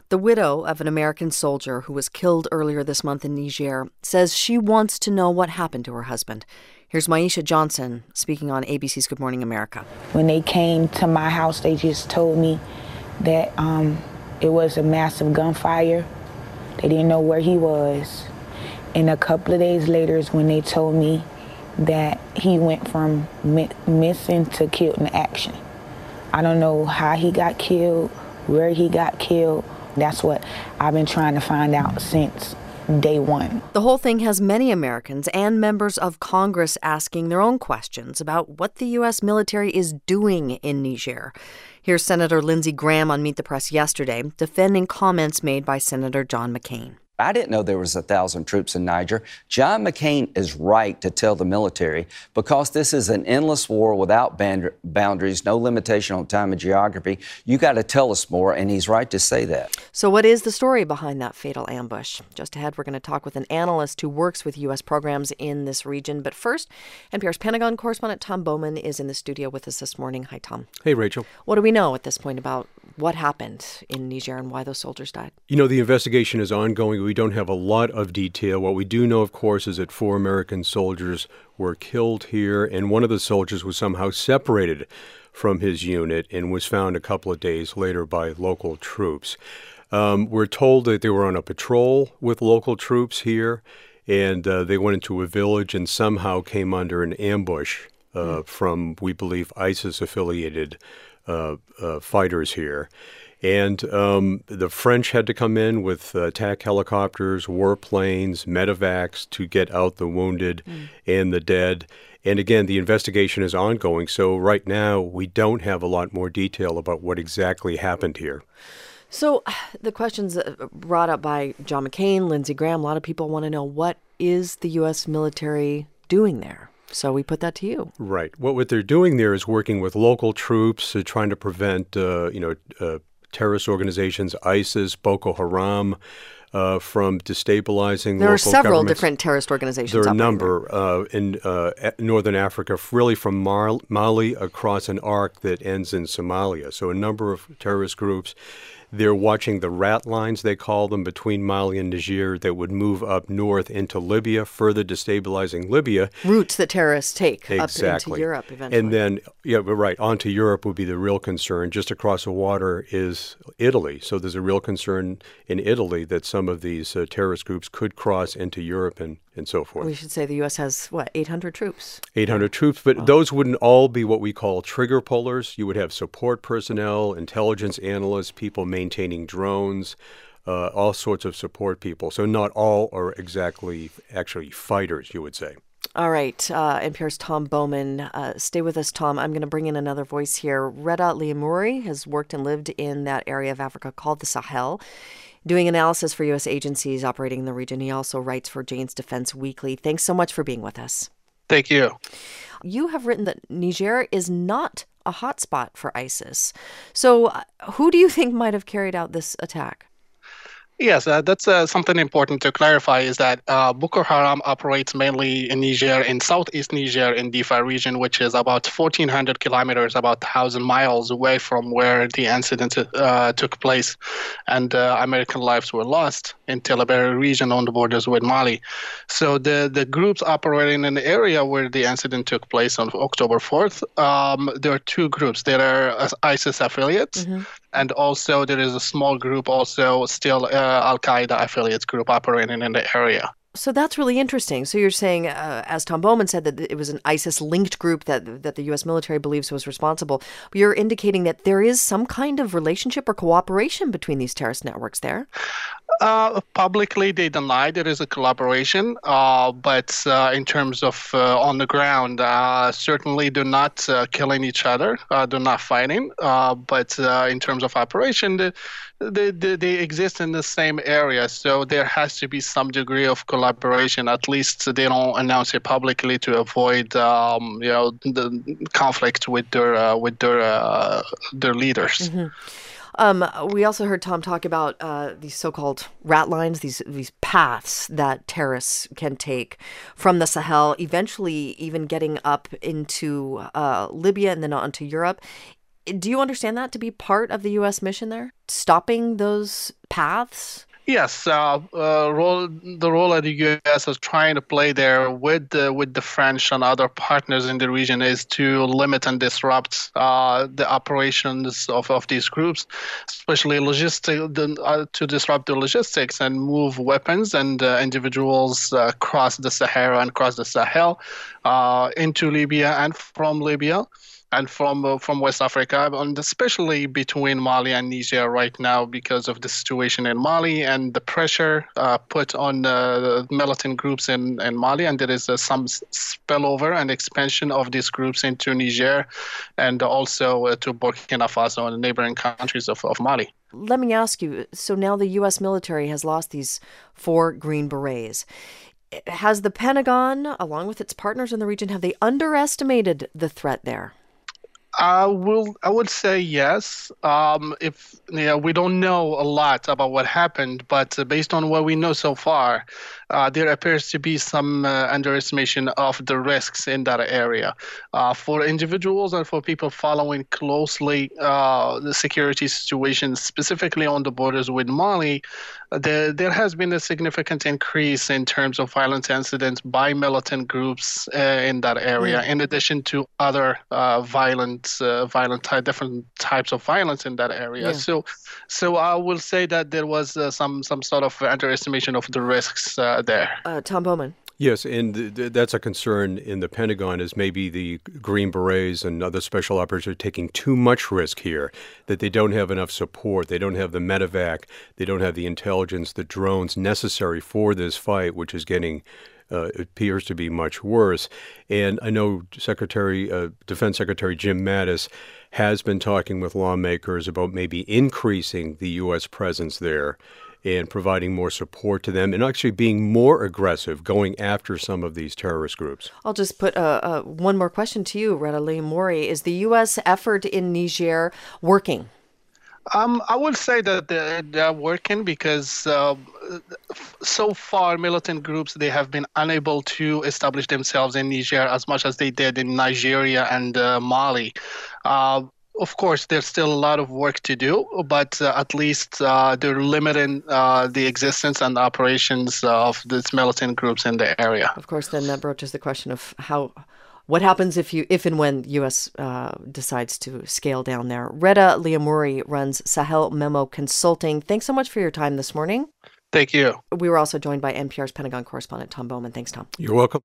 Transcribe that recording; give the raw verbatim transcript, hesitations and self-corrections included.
The widow of an American soldier who was killed earlier this month in Niger says she wants to know what happened to her husband. Here's Maisha Johnson speaking on A B C's Good Morning America. When they came to my house, they just told me that um, it was a massive gunfire. They didn't know where he was. And a couple of days later is when they told me that he went from mi- missing to killed in action. I don't know how he got killed, where he got killed. That's what I've been trying to find out since day one. The whole thing has many Americans and members of Congress asking their own questions about what the U S military is doing in Niger. Here's Senator Lindsey Graham on Meet the Press yesterday, defending comments made by Senator John McCain. I didn't know there was a thousand troops in Niger. John McCain is right to tell the military because this is an endless war without band- boundaries, no limitation on time and geography. You got to tell us more, and he's right to say that. So what is the story behind that fatal ambush? Just ahead, we're going to talk with an analyst who works with U S programs in this region. But first, N P R's Pentagon correspondent Tom Bowman is in the studio with us this morning. Hi, Tom. Hey, Rachel. What do we know at this point about what happened in Niger and why those soldiers died? You know, the investigation is ongoing. We don't have a lot of detail. What we do know, of course, is that four American soldiers were killed here, and one of the soldiers was somehow separated from his unit and was found a couple of days later by local troops. Um, we're told that they were on a patrol with local troops here, and uh, they went into a village and somehow came under an ambush uh, mm. from, we believe, ISIS-affiliated uh, uh, fighters here. And um, the French had to come in with uh, attack helicopters, warplanes, medevacs to get out the wounded mm. and the dead. And again, the investigation is ongoing. So right now, we don't have a lot more detail about what exactly happened here. So the questions brought up by John McCain, Lindsey Graham, a lot of people want to know, what is the U S military doing there? So we put that to you. Right. What, what they're doing there is working with local troops, uh, trying to prevent, uh, you know, uh, terrorist organizations, ISIS, Boko Haram, uh, from destabilizing there local are several governments. different terrorist organizations. There are a operating number uh, in uh, northern Africa, really from Mar- Mali across an arc that ends in Somalia. So a number of terrorist groups. They're watching the rat lines, they call them, between Mali and Niger that would move up north into Libya, further destabilizing Libya. Routes that terrorists take exactly. up into Europe eventually. And then, yeah, but right, onto Europe would be the real concern. Just across the water is Italy. So there's a real concern in Italy that some of these uh, terrorist groups could cross into Europe and, and so forth. We should say the U S has, what, eight hundred troops? eight hundred troops, but oh. those wouldn't all be what we call trigger pullers. You would have support personnel, intelligence analysts, people maintaining drones, uh, all sorts of support people. So not all are exactly actually fighters, you would say. All right. Uh, N P R's Tom Bowman. Uh, stay with us, Tom. I'm going to bring in another voice here. Reda Liamouri has worked and lived in that area of Africa called the Sahel, doing analysis for U S agencies operating in the region. He also writes for Jane's Defense Weekly. Thanks so much for being with us. Thank you. You have written that Niger is not a hotspot for ISIS. So uh, who do you think might have carried out this attack? Yes, uh, that's uh, something important to clarify is that uh, Boko Haram operates mainly in Niger, in southeast Niger, in Difa region, which is about fourteen hundred kilometers, about one thousand miles away from where the incident uh, took place. And uh, American lives were lost in Tillaberi region on the borders with Mali. So the, the groups operating in the area where the incident took place on October fourth, um, there are two groups. There are ISIS affiliates. Mm-hmm. And also there is a small group also still uh, Al-Qaeda affiliates group operating in the area. So that's really interesting. So you're saying, uh, as Tom Bowman said, that it was an ISIS-linked group that that the U S military believes was responsible. But you're indicating that there is some kind of relationship or cooperation between these terrorist networks there? Uh, publicly, they deny there is a collaboration, uh, but uh, in terms of uh, on the ground, uh, certainly they're not uh, killing each other, uh, they're not fighting, uh, but uh, in terms of operation, they, they, they, they exist in the same area, so there has to be some degree of collaboration. At least they don't announce it publicly to avoid, um, you know, the conflict with their uh, with their uh, their leaders. Mm-hmm. Um, we also heard Tom talk about uh, these so-called rat lines, these these paths that terrorists can take from the Sahel, eventually even getting up into uh, Libya and then onto Europe. Do you understand that to be part of the U S mission there? Stopping those paths? Yes, uh, uh, role, the role that the U S is trying to play there with the, with the French and other partners in the region is to limit and disrupt uh, the operations of, of these groups, especially logistic, the, uh, to disrupt the logistics and move weapons and uh, individuals uh, across the Sahara and across the Sahel uh, into Libya and from Libya. And from uh, from West Africa, and especially between Mali and Niger right now because of the situation in Mali and the pressure uh, put on uh, militant groups in, in Mali. And there is uh, some spillover and expansion of these groups into Niger and also uh, to Burkina Faso and the neighboring countries of, of Mali. Let me ask you, so now the U S military has lost these four Green Berets. Has the Pentagon, along with its partners in the region, have they underestimated the threat there? I will. I would say yes. Um, if you know, we don't know a lot about what happened, but uh, based on what we know so far, uh, there appears to be some uh, underestimation of the risks in that area. Uh, for individuals and for people following closely uh, the security situation, specifically on the borders with Mali, uh, there there has been a significant increase in terms of violent incidents by militant groups uh, in that area, mm. in addition to other uh, violent. Uh, violent ty- different types of violence in that area. Yeah. So, so I will say that there was uh, some some sort of underestimation of the risks uh, there. Uh, Tom Bowman. Yes, and th- th- that's a concern in the Pentagon, is maybe the Green Berets and other special operators are taking too much risk here, that they don't have enough support, they don't have the medevac, they don't have the intelligence, the drones necessary for this fight, which is getting Uh, it appears to be much worse. And I know Secretary, uh, Defense Secretary Jim Mattis has been talking with lawmakers about maybe increasing the U S presence there and providing more support to them and actually being more aggressive going after some of these terrorist groups. I'll just put uh, uh, one more question to you, Reda Leemoury. Is the U S effort in Niger working? Um, I would say that they're, they're working because uh, so far militant groups, they have been unable to establish themselves in Niger as much as they did in Nigeria and uh, Mali. Uh, of course, there's still a lot of work to do, but uh, at least uh, they're limiting uh, the existence and operations of these militant groups in the area. Of course, then that broaches the question of how... What happens if you, if and when U S uh, decides to scale down there? Reda Leemoury runs Sahel Memo Consulting. Thanks so much for your time this morning. Thank you. We were also joined by N P R's Pentagon correspondent Tom Bowman. Thanks, Tom. You're welcome.